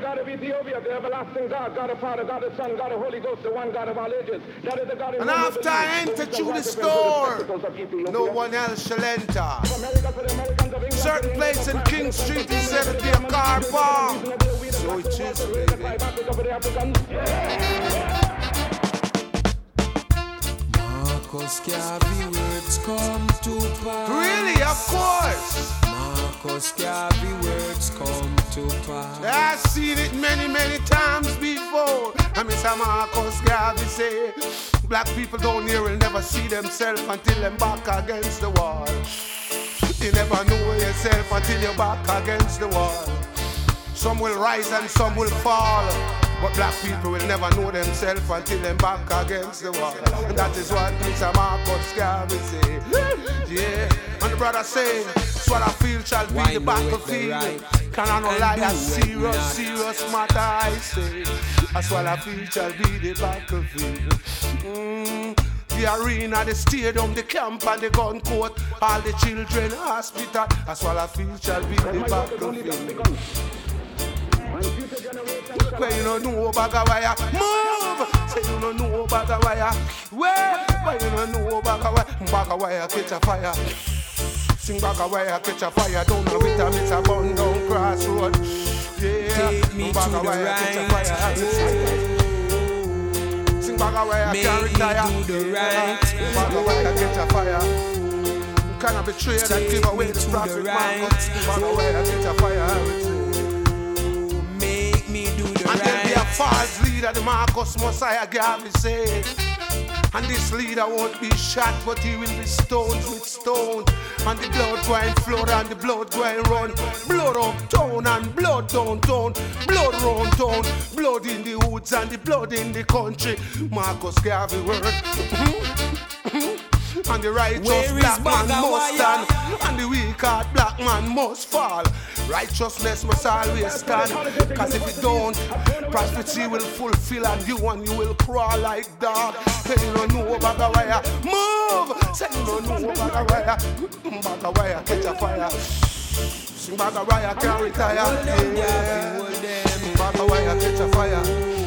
God of Ethiopia, the everlasting God, God of Father, God of Son, God of Holy Ghost, the one God of all ages. That is the God in And after I enter through the store, no one else shall enter. Certain place in King Street is said to be a car park. So it is, baby. Marcus Garvey words come to pass. Really, of course. Marcus Garvey words come to pass. I've seen it many, many times before. And Mr. Marcus Garvey say, black people down here will never see themselves until they're back against the wall. You never know yourself until you're back against the wall. Some will rise and some will fall. But black people will never know themselves until they're back against the wall. And that is what Mr. Marcus Garvey say. Yeah, and the brother say, that's what I feel shall be the battlefield. Can I not lie, that's serious, serious matter I say. That's what I feel shall be the battlefield. The arena, the stadium, the camp and the gun court, all the children hospital. That's what I feel shall be the battlefield. Where you don't know about a wire, move. Say you don't know about a wire. Where you don't know about a wire, catch a fire. Sing back a wire, catch a fire. Don't know with a miss a bun down crossroad. Yeah, take me back to a wire, the catch a right. fire. Sing back a wire, can't retire. Do the right. Back a wire, catch a fire. You cannot betray that give away the prophet. Back a wire, catch a fire. And there'll be a false leader, the Marcus Messiah Garvey said. And this leader won't be shot, but he will be stoned with stones. And the blood going flood and the blood going run. Blood uptown and blood downtown. Blood round town. Blood in the woods and the blood in the country. Marcus Garvey word. And the righteous black man must stand. And the weak-hearted black man must fall. Righteousness must always stand. Cause if it don't, prophecy will fulfill. And you will crawl like dog. Say you don't know about the wire, move. Say you don't know about the wire. About the wire, catch a fire. Sing about the wire, can't retire. Yeah. About the wire, catch a fire.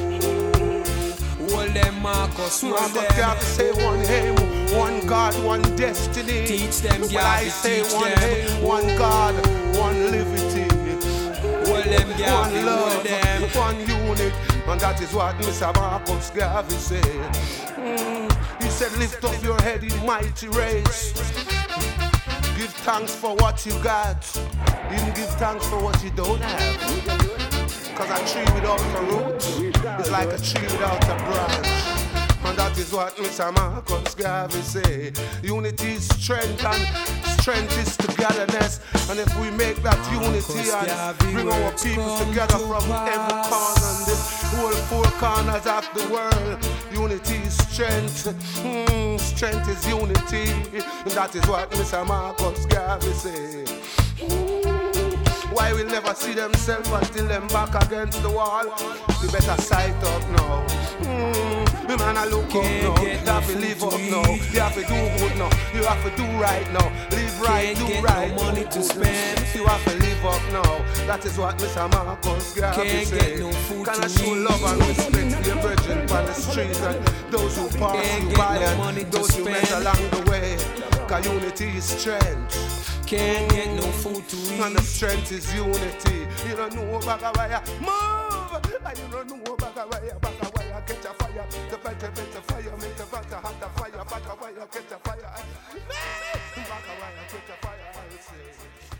Hold them, Marcus, hold them. Garvey say one aim, one God, one destiny. Teach them, Garvey. I say one aim, one God, one liberty. Hold them, Garvey, one love, hold them. one unit. And that is what Mr. Marcus Garvey said. He said, lift up your head in mighty race. Give thanks for what you got. Even give thanks for what you don't have. Cause a tree without a root is like a tree without a branch. And that is what Mr. Marcus Garvey say. Unity is strength and strength is togetherness. And if we make that unity and bring our people together from every corner and the whole four corners of the world, unity is strength. Strength is unity. And that is what Mr. Marcus Garvey say. Why we'll never see themselves until them back against the wall. You better sight up now. You man a look up now. You have to live up now. You have to do good now. You have to do right now. Live right, do right. No money to spend. You have to live up now. That is what Mr. Marcus Garvey say. No food Can I to show eat? love and respect to your virgin on the streets and those who pass you by and those you met along the way. Cause unity is strength. Can't get no food to eat. And the strength is unity. You don't know about a wire, move. And you don't know about a wire, catch a fire. The better fire, make the better hot the fire. Back a wire, catch a fire. Back a wire, catch a fire. I say.